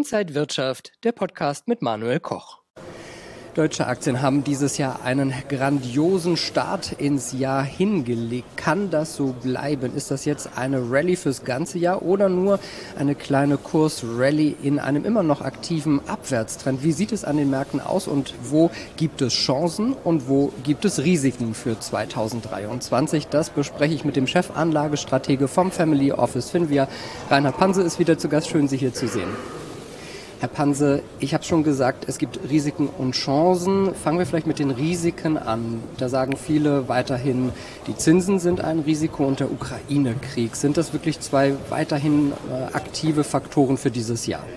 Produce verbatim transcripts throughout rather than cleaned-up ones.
Inside Wirtschaft, der Podcast mit Manuel Koch. Deutsche Aktien haben dieses Jahr einen grandiosen Start ins Jahr hingelegt. Kann das so bleiben? Ist das jetzt eine Rallye fürs ganze Jahr oder nur eine kleine Kursrallye in einem immer noch aktiven Abwärtstrend? Wie sieht es an den Märkten aus und wo gibt es Chancen und wo gibt es Risiken für zweitausenddreiundzwanzig? Das bespreche ich mit dem Chefanlagestratege vom Family Office Finvia. Reinhard Panse ist wieder zu Gast. Schön, Sie hier zu sehen. Herr Panse, ich habe schon gesagt, es gibt Risiken und Chancen. Fangen wir vielleicht mit den Risiken an. Da sagen viele weiterhin, die Zinsen sind ein Risiko und der Ukraine-Krieg. Sind das wirklich zwei weiterhin äh, aktive Faktoren für dieses Jahr?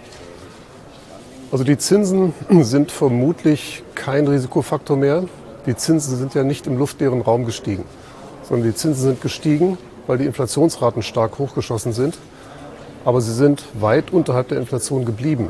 Also die Zinsen sind vermutlich kein Risikofaktor mehr. Die Zinsen sind ja nicht im luftleeren Raum gestiegen, sondern die Zinsen sind gestiegen, weil die Inflationsraten stark hochgeschossen sind. Aber sie sind weit unterhalb der Inflation geblieben.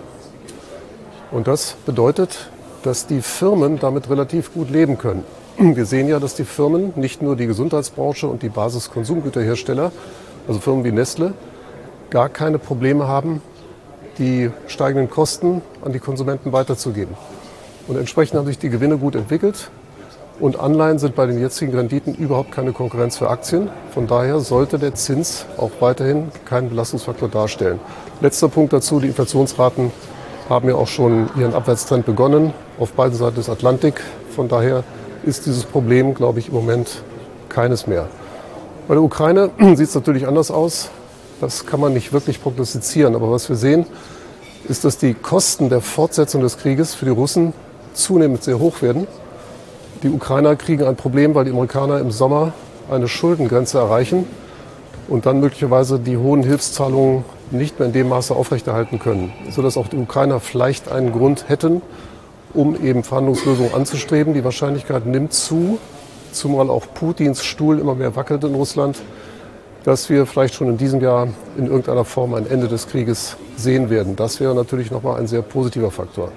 Und das bedeutet, dass die Firmen damit relativ gut leben können. Wir sehen ja, dass die Firmen, nicht nur die Gesundheitsbranche und die Basiskonsumgüterhersteller, also Firmen wie Nestle, gar keine Probleme haben, die steigenden Kosten an die Konsumenten weiterzugeben. Und entsprechend haben sich die Gewinne gut entwickelt. Und Anleihen sind bei den jetzigen Renditen überhaupt keine Konkurrenz für Aktien. Von daher sollte der Zins auch weiterhin keinen Belastungsfaktor darstellen. Letzter Punkt dazu, die Inflationsraten haben ja auch schon ihren Abwärtstrend begonnen auf beiden Seiten des Atlantik. Von daher ist dieses Problem, glaube ich, im Moment keines mehr. Bei der Ukraine sieht es natürlich anders aus. Das kann man nicht wirklich prognostizieren. Aber was wir sehen, ist, dass die Kosten der Fortsetzung des Krieges für die Russen zunehmend sehr hoch werden. Die Ukrainer kriegen ein Problem, weil die Amerikaner im Sommer eine Schuldengrenze erreichen und dann möglicherweise die hohen Hilfszahlungen nicht mehr in dem Maße aufrechterhalten können, sodass auch die Ukrainer vielleicht einen Grund hätten, um eben Verhandlungslösungen anzustreben. Die Wahrscheinlichkeit nimmt zu, zumal auch Putins Stuhl immer mehr wackelt in Russland, dass wir vielleicht schon in diesem Jahr in irgendeiner Form ein Ende des Krieges sehen werden. Das wäre natürlich nochmal ein sehr positiver Faktor.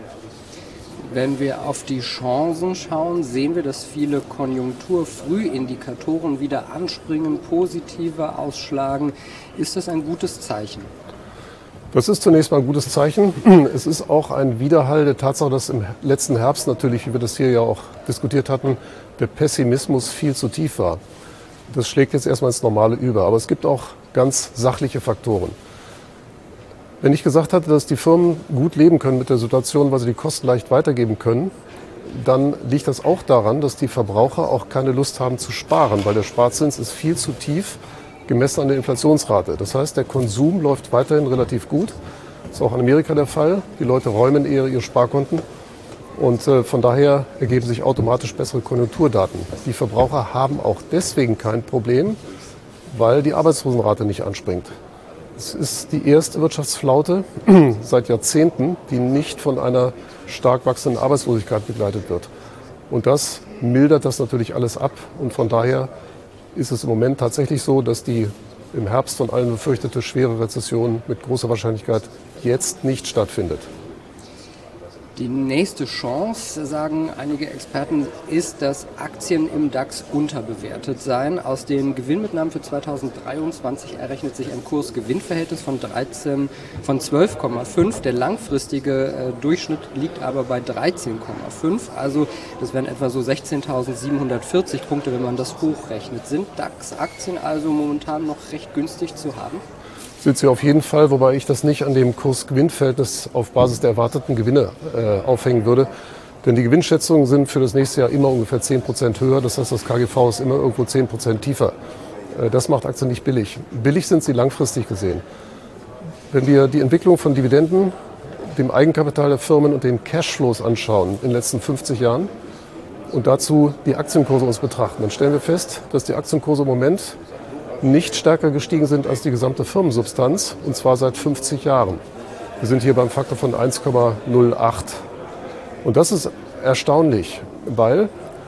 Wenn wir auf die Chancen schauen, sehen wir, dass viele Konjunkturfrühindikatoren wieder anspringen, positiver ausschlagen. Ist das ein gutes Zeichen? Das ist zunächst mal ein gutes Zeichen. Es ist auch ein Widerhall der Tatsache, dass im letzten Herbst natürlich, wie wir das hier ja auch diskutiert hatten, der Pessimismus viel zu tief war. Das schlägt jetzt erstmal ins Normale über. Aber es gibt auch ganz sachliche Faktoren. Wenn ich gesagt hatte, dass die Firmen gut leben können mit der Situation, weil sie die Kosten leicht weitergeben können, dann liegt das auch daran, dass die Verbraucher auch keine Lust haben zu sparen, weil der Sparzins ist viel zu tief gemessen an der Inflationsrate. Das heißt, der Konsum läuft weiterhin relativ gut. Das ist auch in Amerika der Fall. Die Leute räumen eher ihre Sparkonten und äh, von daher ergeben sich automatisch bessere Konjunkturdaten. Die Verbraucher haben auch deswegen kein Problem, weil die Arbeitslosenrate nicht anspringt. Es ist die erste Wirtschaftsflaute seit Jahrzehnten, die nicht von einer stark wachsenden Arbeitslosigkeit begleitet wird. Und das mildert das natürlich alles ab. Und von daher ist es im Moment tatsächlich so, dass die im Herbst von allen befürchtete schwere Rezession mit großer Wahrscheinlichkeit jetzt nicht stattfindet. Die nächste Chance, sagen einige Experten, ist, dass Aktien im DAX unterbewertet seien. Aus den Gewinnmitnahmen für zweitausenddreiundzwanzig errechnet sich ein Kurs-Gewinn-Verhältnis von dreizehn, von zwölf Komma fünf. Der langfristige äh, Durchschnitt liegt aber bei dreizehn Komma fünf. Also das wären etwa so sechzehntausendsiebenhundertvierzig Punkte, wenn man das hochrechnet. Sind DAX-Aktien also momentan noch recht günstig zu haben? Sind sie auf jeden Fall, wobei ich das nicht an dem Kurs-Gewinn-Verhältnis auf Basis der erwarteten Gewinne äh, aufhängen würde. Denn die Gewinnschätzungen sind für das nächste Jahr immer ungefähr zehn Prozent höher. Das heißt, das K G V ist immer irgendwo zehn Prozent tiefer. Äh, das macht Aktien nicht billig. Billig sind sie langfristig gesehen. Wenn wir die Entwicklung von Dividenden, dem Eigenkapital der Firmen und den Cashflows anschauen in den letzten fünfzig Jahren und dazu die Aktienkurse uns betrachten, dann stellen wir fest, dass die Aktienkurse im Moment nicht stärker gestiegen sind als die gesamte Firmensubstanz, und zwar seit fünfzig Jahren. Wir sind hier beim Faktor von eins Komma null acht. Und das ist erstaunlich, weil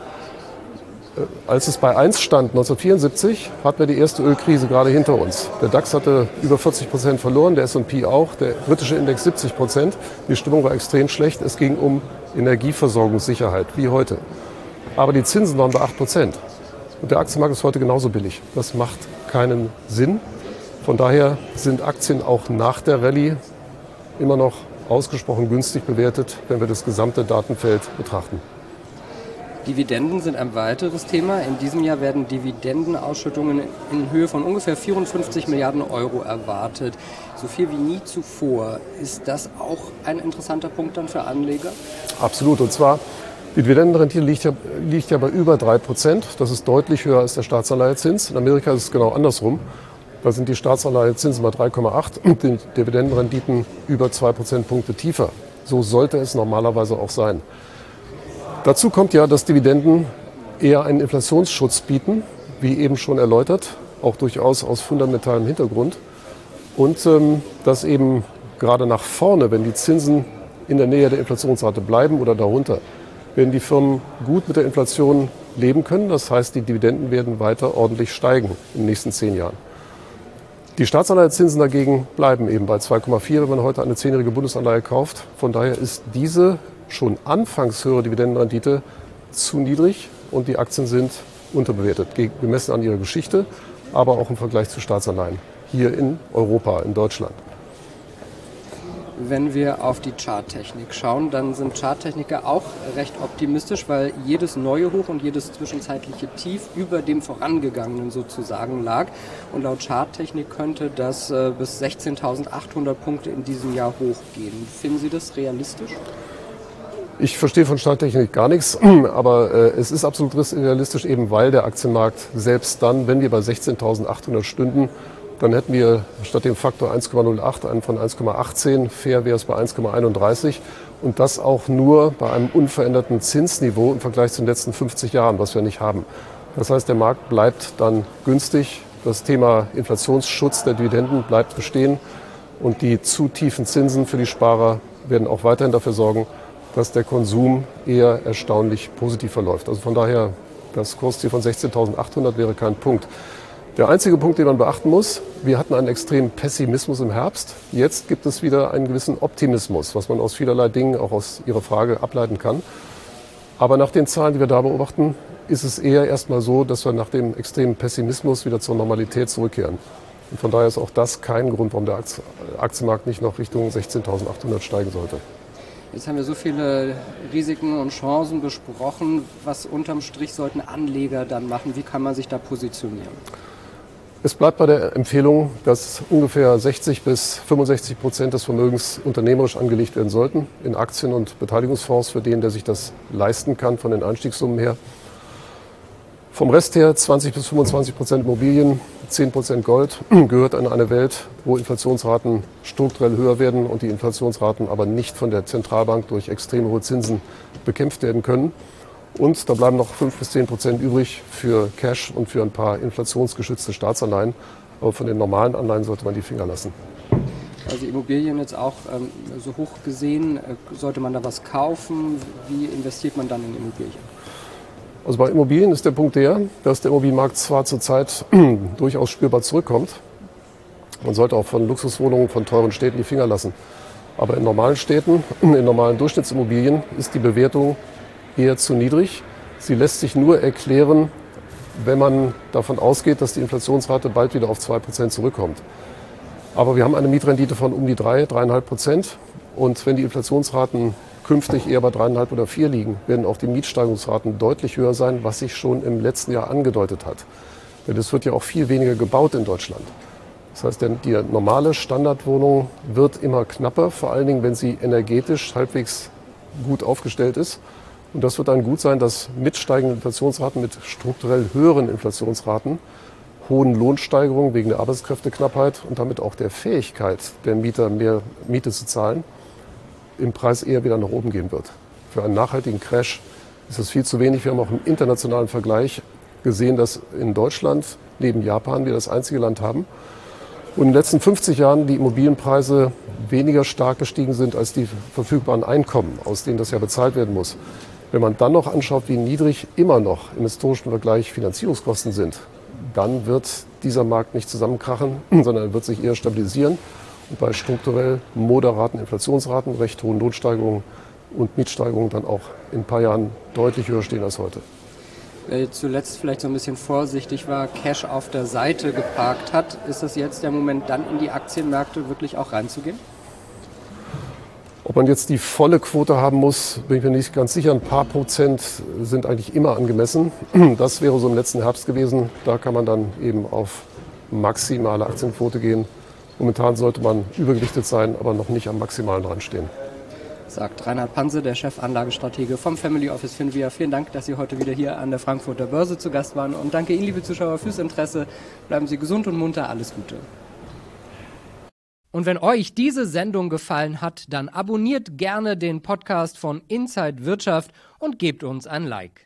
äh, als es bei eins stand, neunzehnhundertvierundsiebzig, hatten wir die erste Ölkrise gerade hinter uns. Der DAX hatte über vierzig Prozent verloren, der S und P auch, der britische Index siebzig Prozent. Die Stimmung war extrem schlecht. Es ging um Energieversorgungssicherheit, wie heute. Aber die Zinsen waren bei acht Prozent. Und der Aktienmarkt ist heute genauso billig. Das macht keinen Sinn. Von daher sind Aktien auch nach der Rallye immer noch ausgesprochen günstig bewertet, wenn wir das gesamte Datenfeld betrachten. Dividenden sind ein weiteres Thema. In diesem Jahr werden Dividendenausschüttungen in Höhe von ungefähr vierundfünfzig Milliarden Euro erwartet. So viel wie nie zuvor. Ist das auch ein interessanter Punkt dann für Anleger? Absolut. Und zwar, die Dividendenrendite liegt ja, liegt ja bei über drei Prozent. Das ist deutlich höher als der Staatsanleihezins. In Amerika ist es genau andersrum. Da sind die Staatsanleihezinsen bei drei Komma acht und die Dividendenrenditen über zwei Prozentpunkte tiefer. So sollte es normalerweise auch sein. Dazu kommt ja, dass Dividenden eher einen Inflationsschutz bieten, wie eben schon erläutert, auch durchaus aus fundamentalem Hintergrund. Und ähm, dass eben gerade nach vorne, wenn die Zinsen in der Nähe der Inflationsrate bleiben oder darunter, werden die Firmen gut mit der Inflation leben können. Das heißt, die Dividenden werden weiter ordentlich steigen in den nächsten zehn Jahren. Die Staatsanleihezinsen dagegen bleiben eben bei zwei Komma vier, wenn man heute eine zehnjährige Bundesanleihe kauft. Von daher ist diese schon anfangs höhere Dividendenrendite zu niedrig und die Aktien sind unterbewertet, gemessen an ihrer Geschichte, aber auch im Vergleich zu Staatsanleihen hier in Europa, in Deutschland. Wenn wir auf die Charttechnik schauen, dann sind Charttechniker auch recht optimistisch, weil jedes neue Hoch und jedes zwischenzeitliche Tief über dem vorangegangenen sozusagen lag. Und laut Charttechnik könnte das äh, bis sechzehntausendachthundert Punkte in diesem Jahr hochgehen. Finden Sie das realistisch? Ich verstehe von Charttechnik gar nichts, aber äh, es ist absolut realistisch, eben weil der Aktienmarkt selbst dann, wenn wir bei sechzehntausendachthundert stünden, dann hätten wir statt dem Faktor eins Komma null acht einen von eins Komma achtzehn, fair wäre es bei eins Komma einunddreißig und das auch nur bei einem unveränderten Zinsniveau im Vergleich zu den letzten fünfzig Jahren, was wir nicht haben. Das heißt, der Markt bleibt dann günstig, das Thema Inflationsschutz der Dividenden bleibt bestehen und die zu tiefen Zinsen für die Sparer werden auch weiterhin dafür sorgen, dass der Konsum eher erstaunlich positiv verläuft. Also von daher, das Kursziel von sechzehntausendachthundert wäre kein Punkt. Der einzige Punkt, den man beachten muss, wir hatten einen extremen Pessimismus im Herbst. Jetzt gibt es wieder einen gewissen Optimismus, was man aus vielerlei Dingen, auch aus Ihrer Frage, ableiten kann. Aber nach den Zahlen, die wir da beobachten, ist es eher erstmal so, dass wir nach dem extremen Pessimismus wieder zur Normalität zurückkehren. Und von daher ist auch das kein Grund, warum der Aktienmarkt nicht noch Richtung sechzehntausendachthundert steigen sollte. Jetzt haben wir so viele Risiken und Chancen besprochen. Was unterm Strich sollten Anleger dann machen? Wie kann man sich da positionieren? Es bleibt bei der Empfehlung, dass ungefähr sechzig bis fünfundsechzig Prozent des Vermögens unternehmerisch angelegt werden sollten, in Aktien- und Beteiligungsfonds für den, der sich das leisten kann, von den Einstiegssummen her. Vom Rest her zwanzig bis fünfundzwanzig Prozent Immobilien, zehn Prozent Gold, gehört in eine Welt, wo Inflationsraten strukturell höher werden und die Inflationsraten aber nicht von der Zentralbank durch extrem hohe Zinsen bekämpft werden können. Und da bleiben noch fünf bis zehn Prozent übrig für Cash und für ein paar inflationsgeschützte Staatsanleihen. Aber von den normalen Anleihen sollte man die Finger lassen. Also Immobilien jetzt auch ähm, so hoch gesehen, äh, sollte man da was kaufen? Wie investiert man dann in Immobilien? Also bei Immobilien ist der Punkt der, dass der Immobilienmarkt zwar zurzeit durchaus spürbar zurückkommt. Man sollte auch von Luxuswohnungen, von teuren Städten die Finger lassen. Aber in normalen Städten, in normalen Durchschnittsimmobilien ist die Bewertung eher zu niedrig. Sie lässt sich nur erklären, wenn man davon ausgeht, dass die Inflationsrate bald wieder auf zwei Prozent zurückkommt. Aber wir haben eine Mietrendite von um die drei, drei Komma fünf Prozent. Und wenn die Inflationsraten künftig eher bei drei Komma fünf oder vier liegen, werden auch die Mietsteigerungsraten deutlich höher sein, was sich schon im letzten Jahr angedeutet hat. Denn es wird ja auch viel weniger gebaut in Deutschland. Das heißt, die normale Standardwohnung wird immer knapper, vor allen Dingen, wenn sie energetisch halbwegs gut aufgestellt ist. Und das wird dann gut sein, dass mit steigenden Inflationsraten, mit strukturell höheren Inflationsraten, hohen Lohnsteigerungen wegen der Arbeitskräfteknappheit und damit auch der Fähigkeit der Mieter, mehr Miete zu zahlen, im Preis eher wieder nach oben gehen wird. Für einen nachhaltigen Crash ist das viel zu wenig. Wir haben auch im internationalen Vergleich gesehen, dass in Deutschland neben Japan wir das einzige Land haben, wo in den letzten fünfzig Jahren die Immobilienpreise weniger stark gestiegen sind als die verfügbaren Einkommen, aus denen das ja bezahlt werden muss. Wenn man dann noch anschaut, wie niedrig immer noch im historischen Vergleich Finanzierungskosten sind, dann wird dieser Markt nicht zusammenkrachen, sondern wird sich eher stabilisieren und bei strukturell moderaten Inflationsraten, recht hohen Lohnsteigerungen und Mietsteigerungen dann auch in ein paar Jahren deutlich höher stehen als heute. Wer zuletzt vielleicht so ein bisschen vorsichtig war, Cash auf der Seite geparkt hat, ist das jetzt der Moment, dann in die Aktienmärkte wirklich auch reinzugehen? Ob man jetzt die volle Quote haben muss, bin ich mir nicht ganz sicher. Ein paar Prozent sind eigentlich immer angemessen. Das wäre so im letzten Herbst gewesen. Da kann man dann eben auf maximale Aktienquote gehen. Momentan sollte man übergewichtet sein, aber noch nicht am maximalen dran stehen. Sagt Reinhard Panse, der Chefanlagestratege vom Family Office Finvia. Vielen Dank, dass Sie heute wieder hier an der Frankfurter Börse zu Gast waren. Und danke Ihnen, liebe Zuschauer, fürs Interesse. Bleiben Sie gesund und munter. Alles Gute. Und wenn euch diese Sendung gefallen hat, dann abonniert gerne den Podcast von Inside Wirtschaft und gebt uns ein Like.